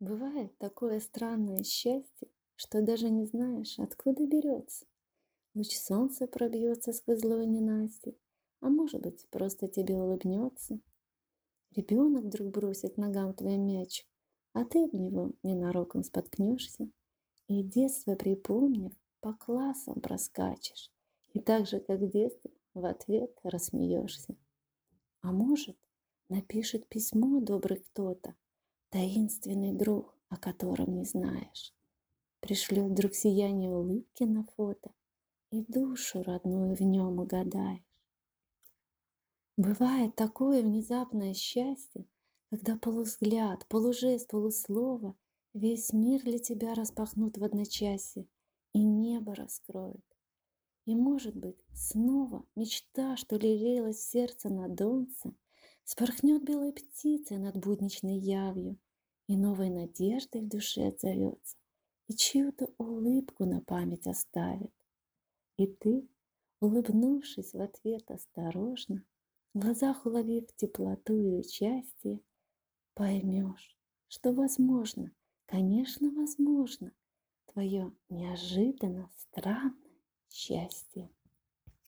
Бывает такое странное счастье, что даже не знаешь, откуда берется. Луч солнца пробьется сквозь злое ненастье, а может быть, просто тебе улыбнется. Ребенок вдруг бросит ногам твой мяч, а ты в него ненароком споткнешься. И детство припомнив, по классам проскачешь, и так же, как в детстве, в ответ рассмеешься. А может, напишет письмо добрый кто-то, таинственный друг, о котором не знаешь. Пришлет вдруг сияние улыбки на фото, и душу родную в нем угадаешь. Бывает такое внезапное счастье, когда полувзгляд, полужест, полуслово весь мир для тебя распахнут в одночасье, и небо раскроет. И, может быть, снова мечта, что лелеялась в сердце на донце, спорхнет белой птицей над будничной явью, и новой надеждой в душе отзовется, и чью-то улыбку на память оставит. И ты, улыбнувшись в ответ осторожно, в глазах уловив теплоту и участие, поймешь, что возможно, конечно, возможно, твое неожиданно странное счастье.